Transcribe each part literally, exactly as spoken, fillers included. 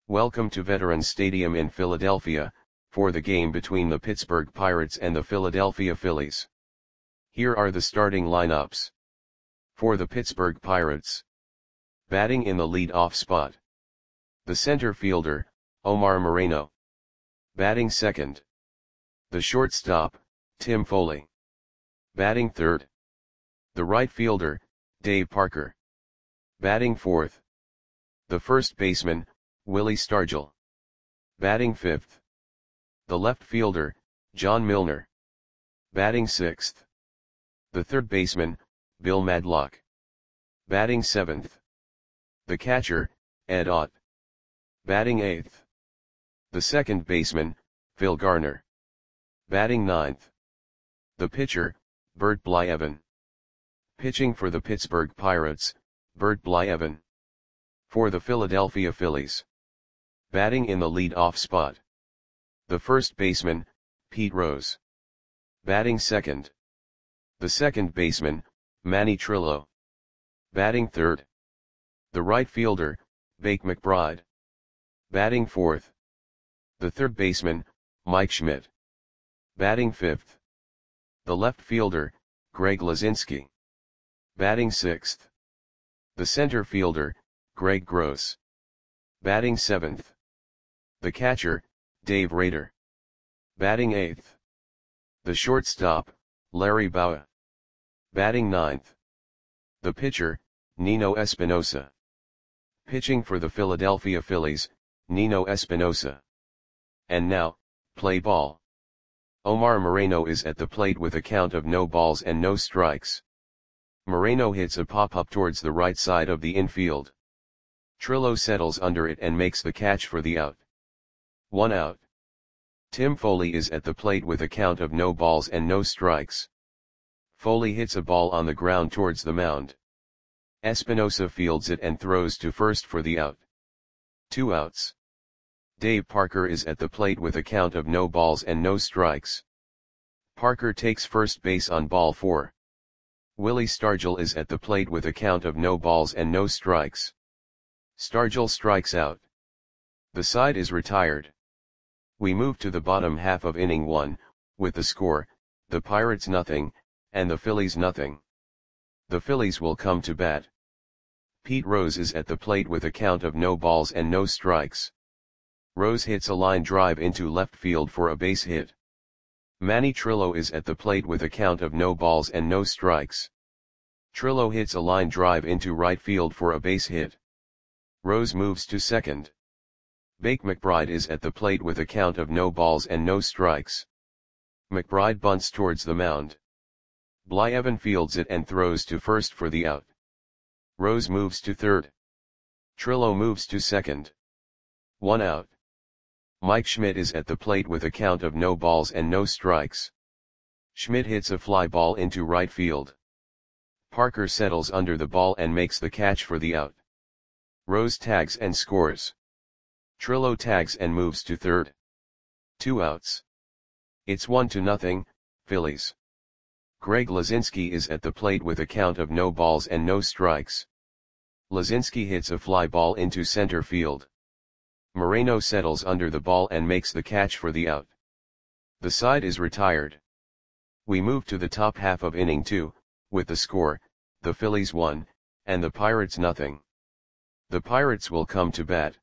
Welcome to Veterans Stadium in Philadelphia, for the game between the Pittsburgh Pirates and the Philadelphia Phillies. Here are the starting lineups. For the Pittsburgh Pirates. Batting in the lead-off spot. The center fielder, Omar Moreno. Batting second. The shortstop, Tim Foley. Batting third. The right fielder, Dave Parker. Batting fourth. The first baseman, Willie Stargell. Batting fifth. The left fielder, John Milner. Batting sixth. The third baseman, Bill Madlock. Batting seventh. The catcher, Ed Ott. Batting eighth. The second baseman, Phil Garner. Batting ninth. The pitcher, Bert Blyleven. Pitching for the Pittsburgh Pirates, Bert Blyleven. For the Philadelphia Phillies. Batting in the lead-off spot. The first baseman, Pete Rose. Batting second. The second baseman, Manny Trillo. Batting third. The right fielder, Bake McBride. Batting fourth. The third baseman, Mike Schmidt. Batting fifth. The left fielder, Greg Luzinski. Batting sixth. The center fielder, Greg Gross. Batting seventh. The catcher, Dave Rader. Batting eighth. The shortstop, Larry Bowa. Batting ninth. The pitcher, Nino Espinosa. Pitching for the Philadelphia Phillies, Nino Espinosa. And now, play ball. Omar Moreno is at the plate with a count of no balls and no strikes. Moreno hits a pop-up towards the right side of the infield. Trillo settles under it and makes the catch for the out. One out. Tim Foley is at the plate with a count of no balls and no strikes. Foley hits a ball on the ground towards the mound. Espinosa fields it and throws to first for the out. Two outs. Dave Parker is at the plate with a count of no balls and no strikes. Parker takes first base on ball four. Willie Stargell is at the plate with a count of no balls and no strikes. Stargell strikes out. The side is retired. We move to the bottom half of inning one, with the score, the Pirates nothing, and the Phillies nothing. The Phillies will come to bat. Pete Rose is at the plate with a count of no balls and no strikes. Rose hits a line drive into left field for a base hit. Manny Trillo is at the plate with a count of no balls and no strikes. Trillo hits a line drive into right field for a base hit. Rose moves to second. Bake McBride is at the plate with a count of no balls and no strikes. McBride bunts towards the mound. Blyleven fields it and throws to first for the out. Rose moves to third. Trillo moves to second. One out. Mike Schmidt is at the plate with a count of no balls and no strikes. Schmidt hits a fly ball into right field. Parker settles under the ball and makes the catch for the out. Rose tags and scores. Trillo tags and moves to third. Two outs. It's one to nothing, Phillies. Greg Luzinski is at the plate with a count of no balls and no strikes. Luzinski hits a fly ball into center field. Moreno settles under the ball and makes the catch for the out. The side is retired. We move to the top half of inning two, with the score, the Phillies one, and the Pirates nothing. The Pirates will come to bat.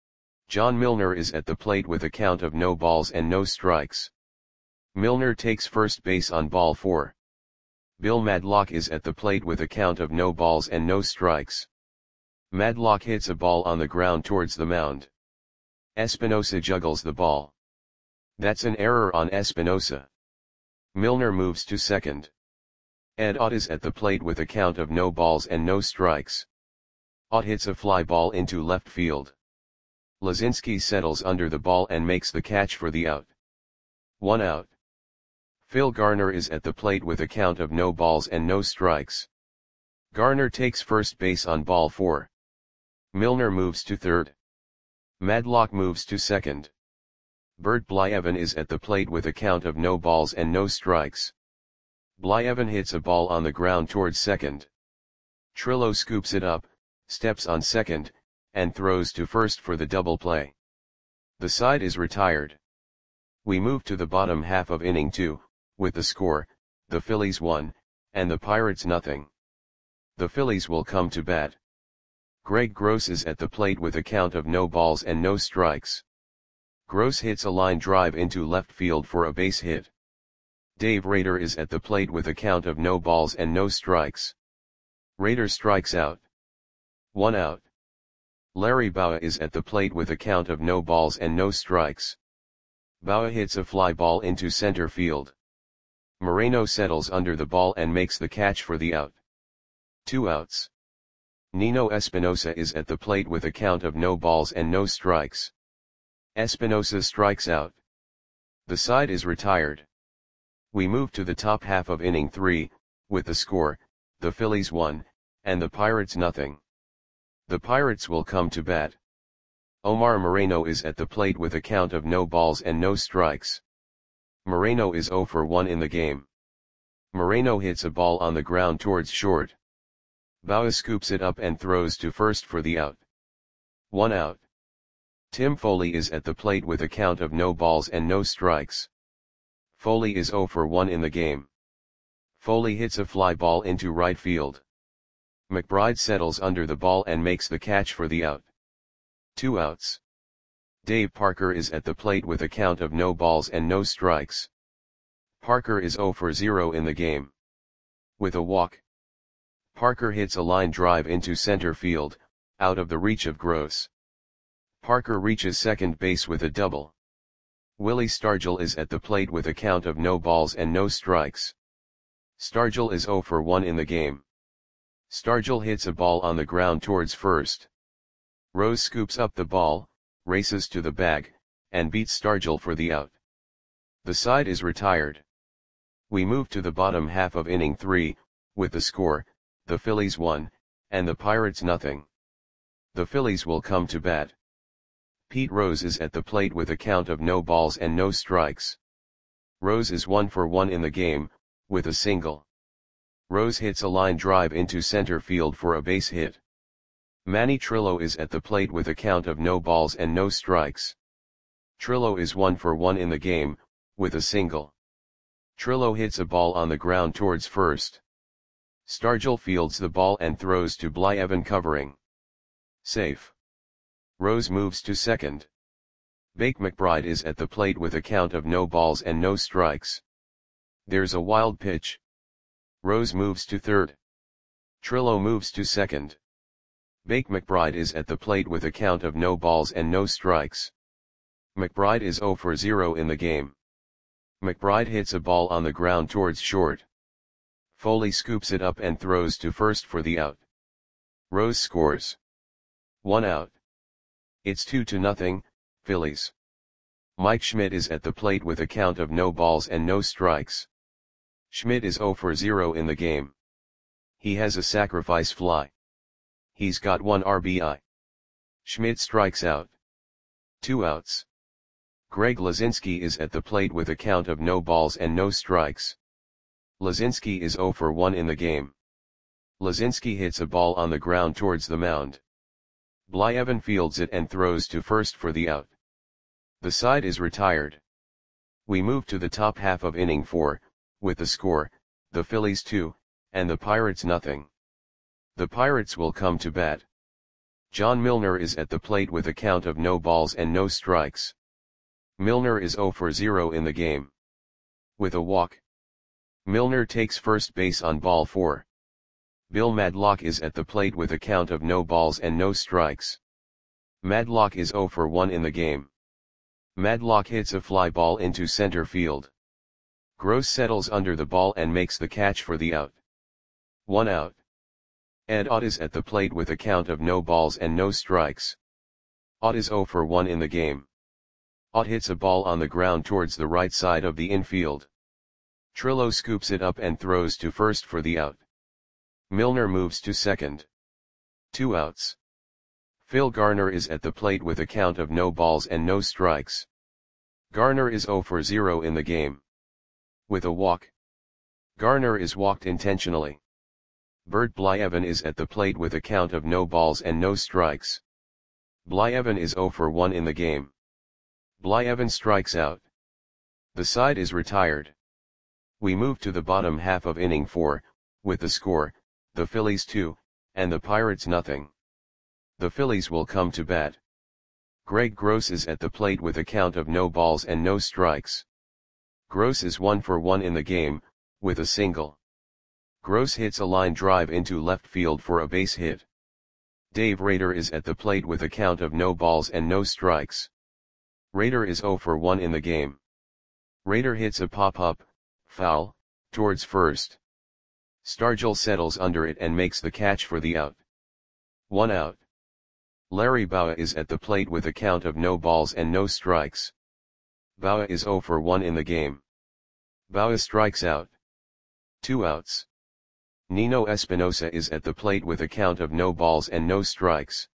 John Milner is at the plate with a count of no balls and no strikes. Milner takes first base on ball four. Bill Madlock is at the plate with a count of no balls and no strikes. Madlock hits a ball on the ground towards the mound. Espinosa juggles the ball. That's an error on Espinosa. Milner moves to second. Ed Ott is at the plate with a count of no balls and no strikes. Ott hits a fly ball into left field. Luzinski settles under the ball and makes the catch for the out. One out. Phil Garner is at the plate with a count of no balls and no strikes. Garner takes first base on ball four. Milner moves to third. Madlock moves to second. Bert Blyleven is at the plate with a count of no balls and no strikes. Blyleven hits a ball on the ground towards second. Trillo scoops it up, steps on second, and throws to first for the double play. The side is retired. We move to the bottom half of inning two, with the score, the Phillies one, and the Pirates nothing. The Phillies will come to bat. Greg Gross is at the plate with a count of no balls and no strikes. Gross hits a line drive into left field for a base hit. Dave Rader is at the plate with a count of no balls and no strikes. Rader strikes out. One out. Larry Bowa is at the plate with a count of no balls and no strikes. Bowa hits a fly ball into center field. Moreno settles under the ball and makes the catch for the out. Two outs. Nino Espinosa is at the plate with a count of no balls and no strikes. Espinosa strikes out. The side is retired. We move to the top half of inning three, with the score, the Phillies one, and the Pirates nothing. The Pirates will come to bat. Omar Moreno is at the plate with a count of no balls and no strikes. Moreno is zero for one in the game. Moreno hits a ball on the ground towards short. Bowa scoops it up and throws to first for the out. One out. Tim Foley is at the plate with a count of no balls and no strikes. Foley is zero for one in the game. Foley hits a fly ball into right field. McBride settles under the ball and makes the catch for the out. Two outs. Dave Parker is at the plate with a count of no balls and no strikes. Parker is zero for zero in the game. With a walk. Parker hits a line drive into center field, out of the reach of Gross. Parker reaches second base with a double. Willie Stargell is at the plate with a count of no balls and no strikes. Stargell is zero for one in the game. Stargell hits a ball on the ground towards first. Rose scoops up the ball, races to the bag, and beats Stargell for the out. The side is retired. We move to the bottom half of inning three, with the score, the Phillies one, and the Pirates nothing. The Phillies will come to bat. Pete Rose is at the plate with a count of no balls and no strikes. Rose is one for one in the game, with a single. Rose hits a line drive into center field for a base hit. Manny Trillo is at the plate with a count of no balls and no strikes. Trillo is one for one in the game, with a single. Trillo hits a ball on the ground towards first. Stargell fields the ball and throws to Blyevin covering. Safe. Rose moves to second. Bake McBride is at the plate with a count of no balls and no strikes. There's a wild pitch. Rose moves to third. Trillo moves to second. Bake McBride is at the plate with a count of no balls and no strikes. McBride is zero for zero in the game. McBride hits a ball on the ground towards short. Foley scoops it up and throws to first for the out. Rose scores. One out. It's two to nothing, Phillies. Mike Schmidt is at the plate with a count of no balls and no strikes. Schmidt is zero for zero in the game. He has a sacrifice fly. He's got one R B I. Schmidt strikes out. Two outs. Greg Lazinski is at the plate with a count of no balls and no strikes. Lazinski is zero for one in the game. Lazinski hits a ball on the ground towards the mound. Blyevin fields it and throws to first for the out. The side is retired. We move to the top half of inning four, with the score, the Phillies two, and the Pirates nothing. The Pirates will come to bat. John Milner is at the plate with a count of no balls and no strikes. Milner is zero for zero in the game. With a walk. Milner takes first base on ball four. Bill Madlock is at the plate with a count of no balls and no strikes. Madlock is zero for one in the game. Madlock hits a fly ball into center field. Gross settles under the ball and makes the catch for the out. One out. Ed Ott is at the plate with a count of no balls and no strikes. Ott is zero for one in the game. Ott hits a ball on the ground towards the right side of the infield. Trillo scoops it up and throws to first for the out. Milner moves to second. Two outs. Phil Garner is at the plate with a count of no balls and no strikes. Garner is zero for zero in the game. With a walk. Garner is walked intentionally. Bert Blyevin is at the plate with a count of no balls and no strikes. Blyevin is zero for one in the game. Blyevin strikes out. The side is retired. We move to the bottom half of inning four, with the score, the Phillies two, and the Pirates nothing. The Phillies will come to bat. Greg Gross is at the plate with a count of no balls and no strikes. Gross is one for one in the game, with a single. Gross hits a line drive into left field for a base hit. Dave Rader is at the plate with a count of no balls and no strikes. Rader is zero for one in the game. Rader hits a pop-up, foul, towards first. Stargell settles under it and makes the catch for the out. One out. Larry Bowa is at the plate with a count of no balls and no strikes. Bowa is zero for one in the game. Bowa strikes out. Two outs. Nino Espinosa is at the plate with a count of no balls and no strikes.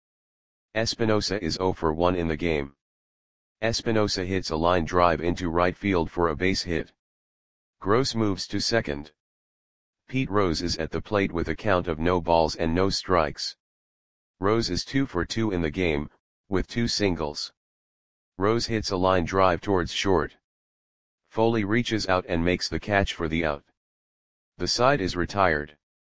Espinosa is zero for one in the game. Espinosa hits a line drive into right field for a base hit. Gross moves to second. Pete Rose is at the plate with a count of no balls and no strikes. Rose is two for two in the game, with two singles. Rose hits a line drive towards short. Foley reaches out and makes the catch for the out. The side is retired.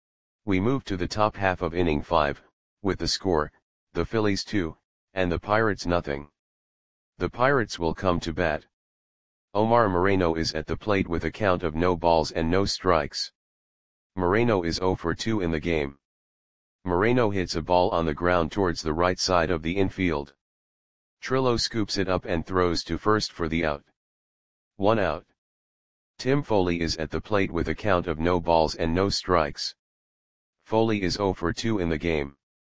We move to the top half of inning five, with the score, the Phillies two, and the Pirates nothing. The Pirates will come to bat. Omar Moreno is at the plate with a count of no balls and no strikes. Moreno is zero for two in the game. Moreno hits a ball on the ground towards the right side of the infield. Trillo scoops it up and throws to first for the out. One out. Tim Foley is at the plate with a count of no balls and no strikes. Foley is zero for two in the game.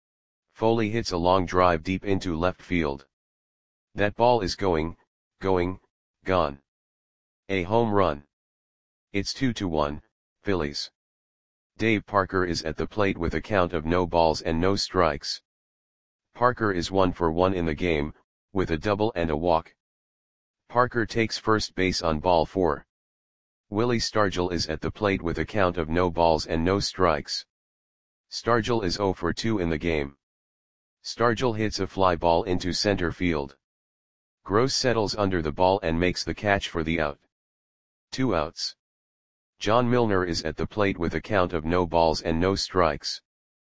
Foley hits a long drive deep into left field. That ball is going, going, gone. A home run. It's two to one, Phillies. Dave Parker is at the plate with a count of no balls and no strikes. Parker is one for one in the game, with a double and a walk. Parker takes first base on ball four. Willie Stargell is at the plate with a count of no balls and no strikes. Stargell is zero for two in the game. Stargell hits a fly ball into center field. Gross settles under the ball and makes the catch for the out. Two outs. John Milner is at the plate with a count of no balls and no strikes.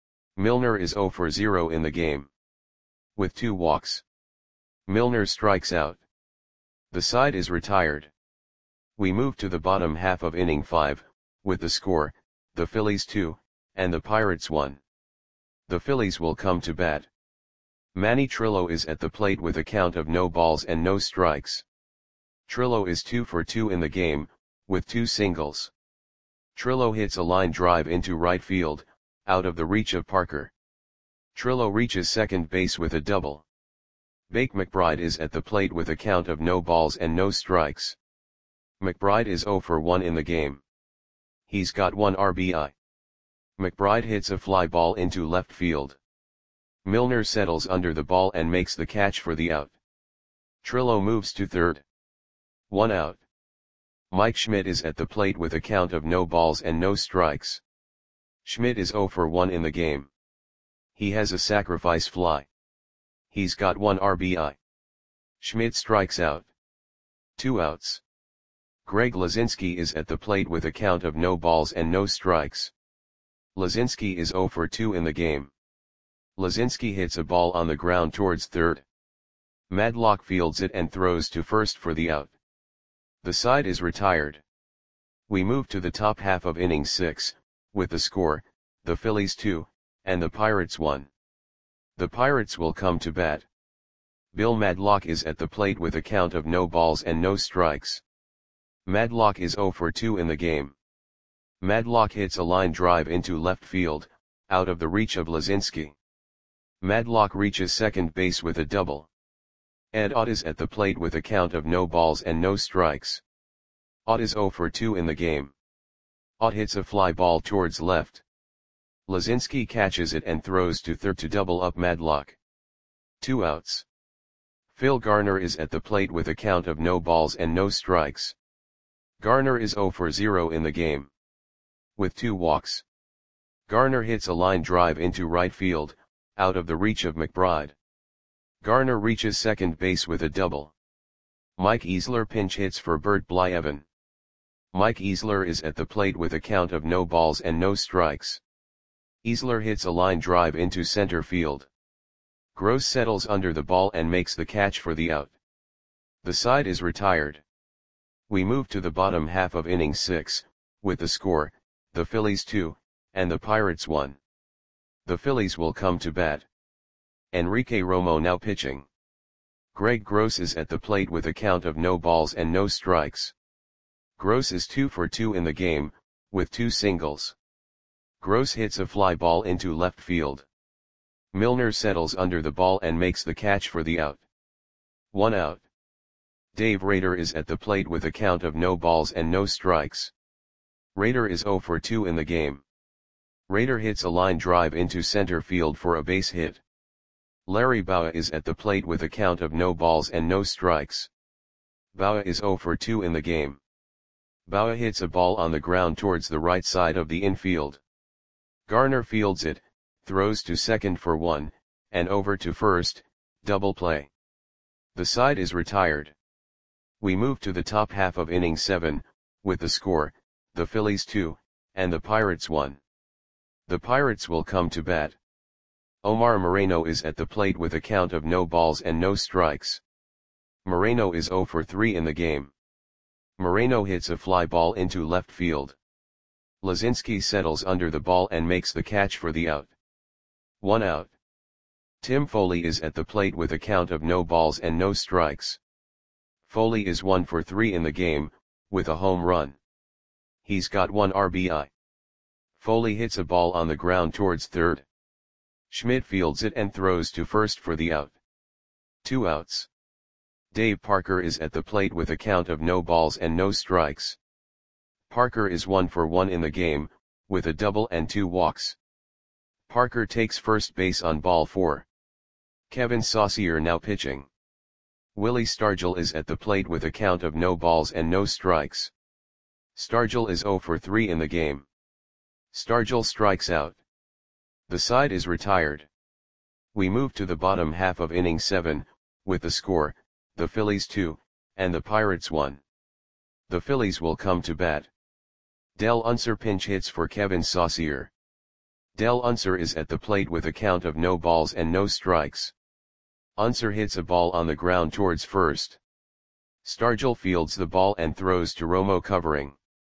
Milner is zero for zero in the game. With two walks. Milner strikes out. The side is retired. We move to the bottom half of inning five, with the score, the Phillies two, and the Pirates one. The Phillies will come to bat. Manny Trillo is at the plate with a count of no balls and no strikes. Trillo is two for two in the game, with two singles. Trillo hits a line drive into right field, out of the reach of Parker. Trillo reaches second base with a double. Bake McBride is at the plate with a count of no balls and no strikes. McBride is zero for one in the game. He's got one R B I. McBride hits a fly ball into left field. Milner settles under the ball and makes the catch for the out. Trillo moves to third. One out. Mike Schmidt is at the plate with a count of no balls and no strikes. Schmidt is zero for one in the game. He has a sacrifice fly. He's got one R B I. Schmidt strikes out. Two outs. Greg Lazinski is at the plate with a count of no balls and no strikes. Lazinski is zero for two in the game. Lazinski hits a ball on the ground towards third. Madlock fields it and throws to first for the out. The side is retired. We move to the top half of inning six, with the score, the Phillies two, and the Pirates one. The Pirates will come to bat. Bill Madlock is at the plate with a count of no balls and no strikes. Madlock is zero for two in the game. Madlock hits a line drive into left field, out of the reach of Lazinski. Madlock reaches second base with a double. Ed Ott is at the plate with a count of no balls and no strikes. Ott is zero for two in the game. Ott hits a fly ball towards left. Lazinski catches it and throws to third to double up Madlock. Two outs. Phil Garner is at the plate with a count of no balls and no strikes. Garner is zero for zero in the game. With two walks. Garner hits a line drive into right field, out of the reach of McBride. Garner reaches second base with a double. Mike Easler pinch hits for Bert Blyevin. Mike Easler is at the plate with a count of no balls and no strikes. Easler hits a line drive into center field. Gross settles under the ball and makes the catch for the out. The side is retired. We move to the bottom half of inning six, with the score, the Phillies two, and the Pirates one. The Phillies will come to bat. Enrique Romo now pitching. Greg Gross is at the plate with a count of no balls and no strikes. Gross is two for two in the game, with two singles. Gross hits a fly ball into left field. Milner settles under the ball and makes the catch for the out. One out. Dave Rader is at the plate with a count of no balls and no strikes. Rader is zero for two in the game. Rader hits a line drive into center field for a base hit. Larry Bowa is at the plate with a count of no balls and no strikes. Bowa is zero for two in the game. Bowa hits a ball on the ground towards the right side of the infield. Garner fields it, throws to second for one, and over to first, double play. The side is retired. We move to the top half of inning seven, with the score, the Phillies two, and the Pirates one. The Pirates will come to bat. Omar Moreno is at the plate with a count of no balls and no strikes. Moreno is zero for three in the game. Moreno hits a fly ball into left field. Lazinski settles under the ball and makes the catch for the out. One out. Tim Foley is at the plate with a count of no balls and no strikes. Foley is one for three in the game, with a home run. He's got one R B I. Foley hits a ball on the ground towards third. Schmidt fields it and throws to first for the out. Two outs. Dave Parker is at the plate with a count of no balls and no strikes. Parker is one for one in the game, with a double and two walks. Parker takes first base on ball four. Kevin Saucier now pitching. Willie Stargell is at the plate with a count of no balls and no strikes. Stargell is zero for three in the game. Stargell strikes out. The side is retired. We move to the bottom half of inning seven, with the score, the Phillies two, and the Pirates one. The Phillies will come to bat. Del Unser pinch hits for Kevin Saucier. Del Unser is at the plate with a count of no balls and no strikes. Unser hits a ball on the ground towards first. Stargell fields the ball and throws to Romo covering.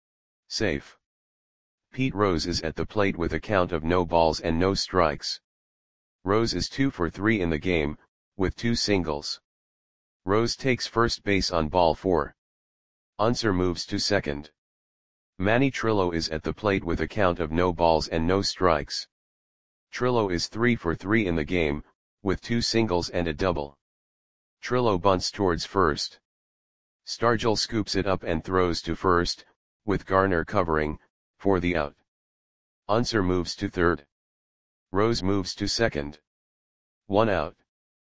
Safe. Pete Rose is at the plate with a count of no balls and no strikes. Rose is two for three in the game, with two singles. Rose takes first base on ball four. Unser moves to second. Manny Trillo is at the plate with a count of no balls and no strikes. Trillo is three for three in the game, with two singles and a double. Trillo bunts towards first. Stargell scoops it up and throws to first, with Garner covering, for the out. Unser moves to third. Rose moves to second. One out.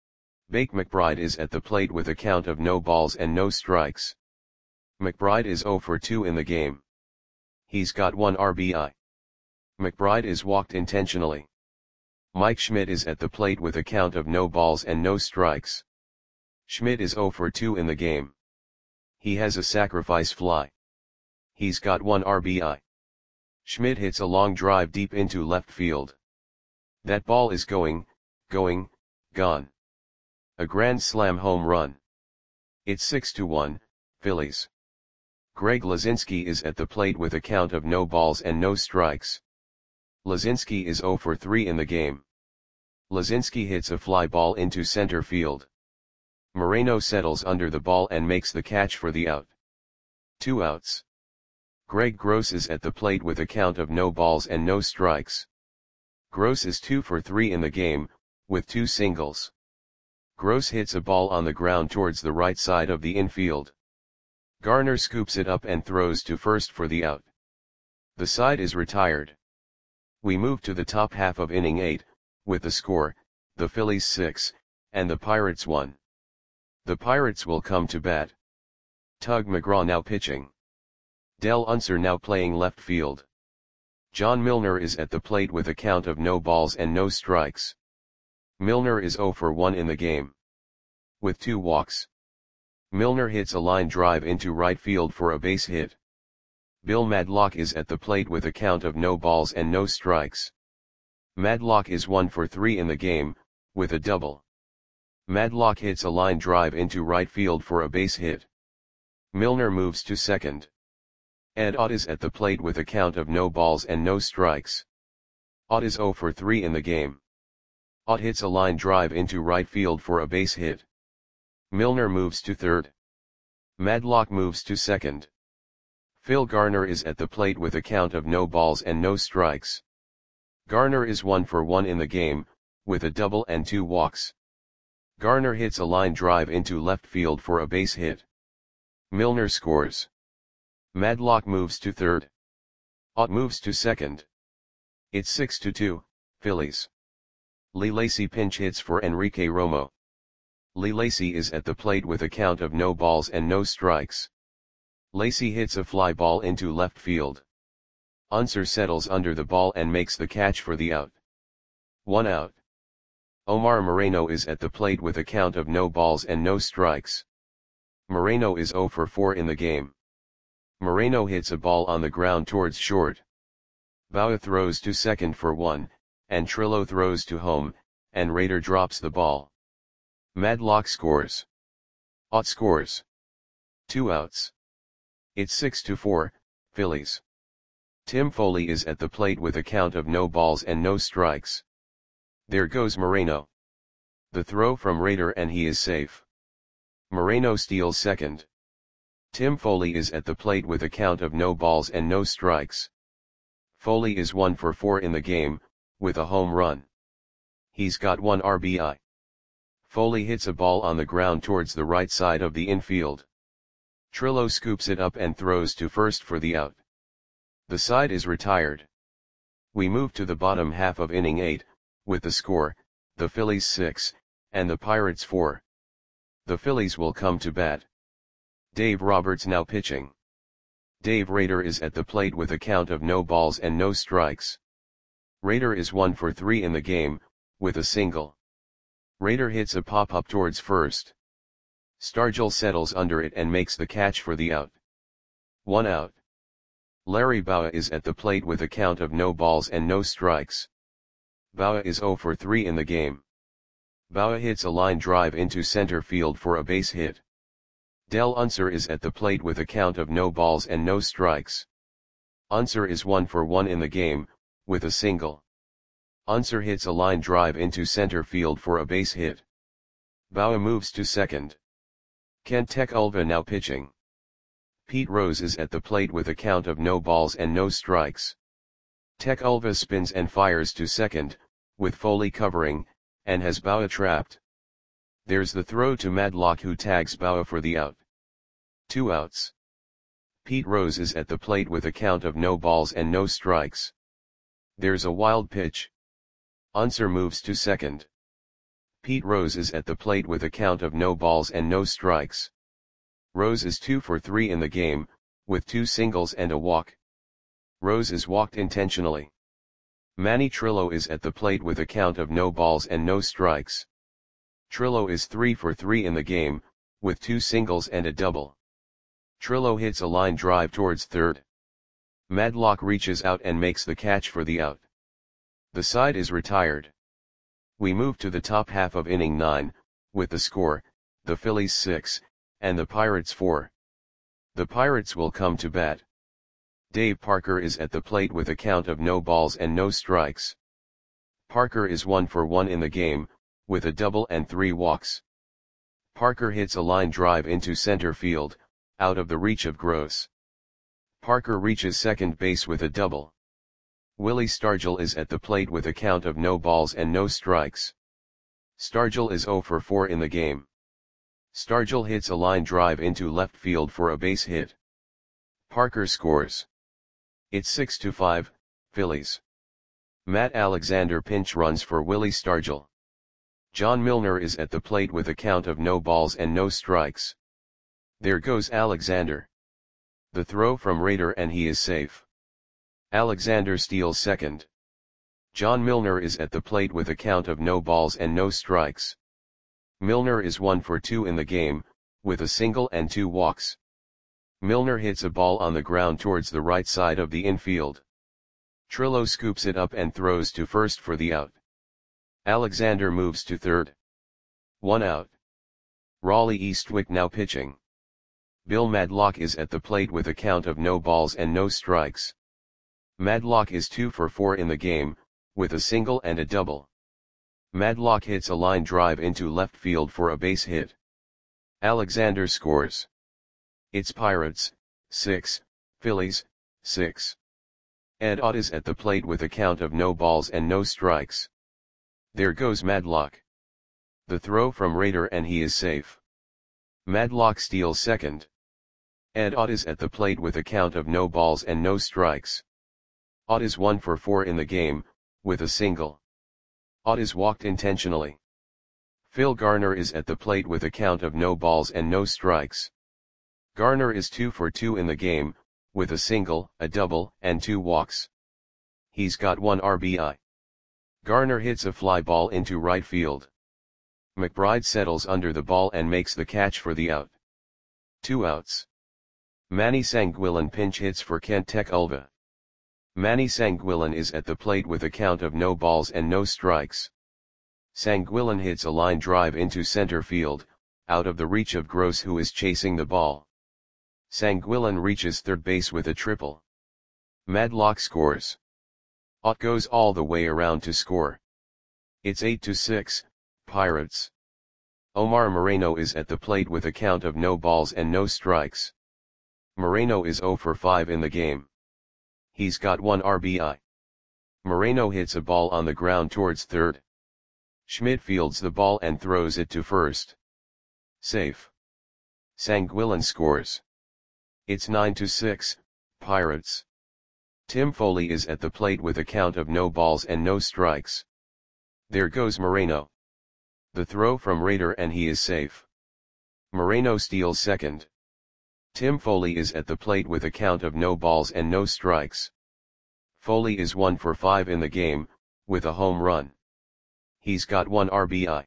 Bake McBride is at the plate with a count of no balls and no strikes. McBride is zero for two in the game. He's got one R B I. McBride is walked intentionally. Mike Schmidt is at the plate with a count of no balls and no strikes. Schmidt is zero for two in the game. He has a sacrifice fly. He's got one R B I. Schmidt hits a long drive deep into left field. That ball is going, going, gone. A grand slam home run. It's six to one, Phillies. Greg Lazinski is at the plate with a count of no balls and no strikes. Lazinski is zero for three in the game. Lazinski hits a fly ball into center field. Moreno settles under the ball and makes the catch for the out. Two outs. Greg Gross is at the plate with a count of no balls and no strikes. Gross is two for three in the game, with two singles. Gross hits a ball on the ground towards the right side of the infield. Garner scoops it up and throws to first for the out. The side is retired. We move to the top half of inning eight, with the score, the Phillies six, and the Pirates one. The Pirates will come to bat. Tug McGraw now pitching. Del Unser now playing left field. John Milner is at the plate with a count of no balls and no strikes. Milner is zero for one in the game. with two walks. Milner hits a line drive into right field for a base hit. Bill Madlock is at the plate with a count of no balls and no strikes. Madlock is one for three in the game, with a double. Madlock hits a line drive into right field for a base hit. Milner moves to second. Ed Ott is at the plate with a count of no balls and no strikes. Ott is zero for three in the game. Ott hits a line drive into right field for a base hit. Milner moves to third. Madlock moves to second. Phil Garner is at the plate with a count of no balls and no strikes. Garner is one for one in the game, with a double and two walks. Garner hits a line drive into left field for a base hit. Milner scores. Madlock moves to third. Ott moves to second. It's six to two, Phillies. Lee Lacy pinch hits for Enrique Romo. Lee Lacy is at the plate with a count of no balls and no strikes. Lacy hits a fly ball into left field. Unser settles under the ball and makes the catch for the out. One out. Omar Moreno is at the plate with a count of no balls and no strikes. Moreno is zero for four in the game. Moreno hits a ball on the ground towards short. Bauer throws to second for one, and Trillo throws to home, and Rader drops the ball. Madlock scores. Ott scores. Two outs. It's six to four, Phillies. Tim Foley is at the plate with a count of no balls and no strikes. There goes Moreno. The throw from Rader and he is safe. Moreno steals second. Tim Foley is at the plate with a count of no balls and no strikes. Foley is one for four in the game, with a home run. He's got one R B I. Foley hits a ball on the ground towards the right side of the infield. Trillo scoops it up and throws to first for the out. The side is retired. We move to the bottom half of inning eight, with the score, the Phillies six, and the Pirates four. The Phillies will come to bat. Dave Roberts now pitching. Dave Rader is at the plate with a count of no balls and no strikes. Rader is one for three in the game, with a single. Rader hits a pop-up towards first. Stargell settles under it and makes the catch for the out. One out. Larry Bowa is at the plate with a count of no balls and no strikes. Bowa is zero for three in the game. Bowa hits a line drive into center field for a base hit. Del Unser is at the plate with a count of no balls and no strikes. Unser is one for one in the game, with a single. Unser hits a line drive into center field for a base hit. Bowa moves to second. Kent Tekulve now pitching. Pete Rose is at the plate with a count of no balls and no strikes. Tekulve spins and fires to second, with Foley covering, and has Bowa trapped. There's the throw to Madlock who tags Bowa for the out. Two outs. Pete Rose is at the plate with a count of no balls and no strikes. There's a wild pitch. Unser moves to second. Pete Rose is at the plate with a count of no balls and no strikes. Rose is two for three in the game, with two singles and a walk. Rose is walked intentionally. Manny Trillo is at the plate with a count of no balls and no strikes. Trillo is three for three in the game, with two singles and a double. Trillo hits a line drive towards third. Madlock reaches out and makes the catch for the out. The side is retired. We move to the top half of inning nine, with the score, the Phillies six, and the Pirates four. The Pirates will come to bat. Dave Parker is at the plate with a count of no balls and no strikes. Parker is one for one in the game, with a double and three walks. Parker hits a line drive into center field, out of the reach of Gross. Parker reaches second base with a double. Willie Stargell is at the plate with a count of no balls and no strikes. Stargell is zero for four in the game. Stargell hits a line drive into left field for a base hit. Parker scores. It's six to five, Phillies. Matt Alexander pinch runs for Willie Stargell. John Milner is at the plate with a count of no balls and no strikes. There goes Alexander. The throw from Rader and he is safe. Alexander steals second. John Milner is at the plate with a count of no balls and no strikes. Milner is one for two in the game, with a single and two walks. Milner hits a ball on the ground towards the right side of the infield. Trillo scoops it up and throws to first for the out. Alexander moves to third. One out. Raleigh Eastwick now pitching. Bill Madlock is at the plate with a count of no balls and no strikes. Madlock is two for four in the game, with a single and a double. Madlock hits a line drive into left field for a base hit. Alexander scores. It's Pirates, six, Phillies, six. Ed Ott is at the plate with a count of no balls and no strikes. There goes Madlock. The throw from Rader and he is safe. Madlock steals second. Ed Ott is at the plate with a count of no balls and no strikes. Ott is one for four in the game, with a single. Ott is walked intentionally. Phil Garner is at the plate with a count of no balls and no strikes. Garner is two for two in the game, with a single, a double, and two walks. He's got one R B I. Garner hits a fly ball into right field. McBride settles under the ball and makes the catch for the out. Two outs. Manny Sanguillen pinch hits for Kent Tekulve. Manny Sanguillen is at the plate with a count of no balls and no strikes. Sanguillen hits a line drive into center field, out of the reach of Gross, who is chasing the ball. Sanguillen reaches third base with a triple. Madlock scores. Ott goes all the way around to score. It's eight to six, Pirates. Omar Moreno is at the plate with a count of no balls and no strikes. Moreno is zero for five in the game. He's got one R B I. Moreno hits a ball on the ground towards third. Schmidt fields the ball and throws it to first. Safe. Sanguillen scores. It's nine to six, Pirates. Tim Foley is at the plate with a count of no balls and no strikes. There goes Moreno. The throw from Rader and he is safe. Moreno steals second. Tim Foley is at the plate with a count of no balls and no strikes. Foley is one for five in the game, with a home run. He's got one R B I.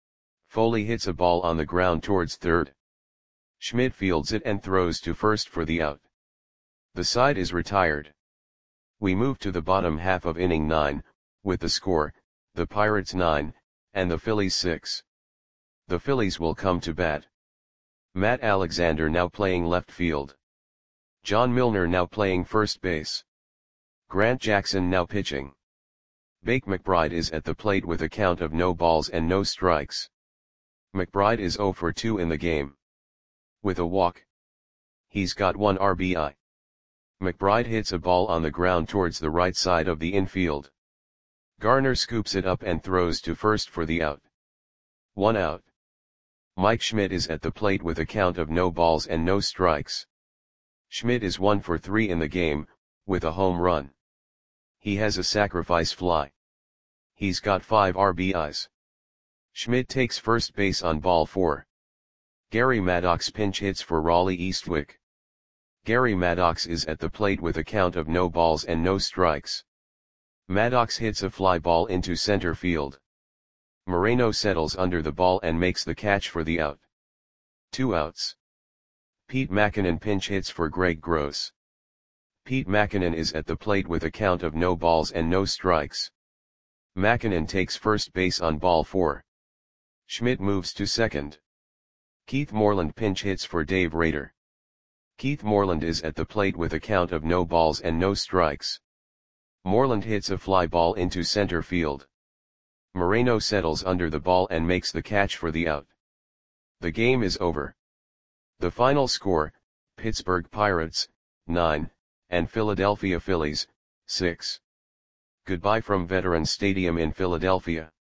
Foley hits a ball on the ground towards third. Schmidt fields it and throws to first for the out. The side is retired. We move to the bottom half of inning nine, with the score, the Pirates nine, and the Phillies six. The Phillies will come to bat. Matt Alexander now playing left field. John Milner now playing first base. Grant Jackson now pitching. Bake McBride is at the plate with a count of no balls and no strikes. McBride is zero for two in the game. With a walk. He's got one R B I. McBride hits a ball on the ground towards the right side of the infield. Garner scoops it up and throws to first for the out. One out. Mike Schmidt is at the plate with a count of no balls and no strikes. Schmidt is one for three in the game, with a home run. He has a sacrifice fly. He's got five R B Is. Schmidt takes first base on ball four. Gary Maddox pinch hits for Raleigh Eastwick. Gary Maddox is at the plate with a count of no balls and no strikes. Maddox hits a fly ball into center field. Moreno settles under the ball and makes the catch for the out. Two outs. Pete Mackinnon pinch hits for Greg Gross. Pete Mackinnon is at the plate with a count of no balls and no strikes. Mackinnon takes first base on ball four. Schmidt moves to second. Keith Moreland pinch hits for Dave Rader. Keith Moreland is at the plate with a count of no balls and no strikes. Moreland hits a fly ball into center field. Moreno settles under the ball and makes the catch for the out. The game is over. The final score, Pittsburgh Pirates, nine, and Philadelphia Phillies, six. Goodbye from Veterans Stadium in Philadelphia.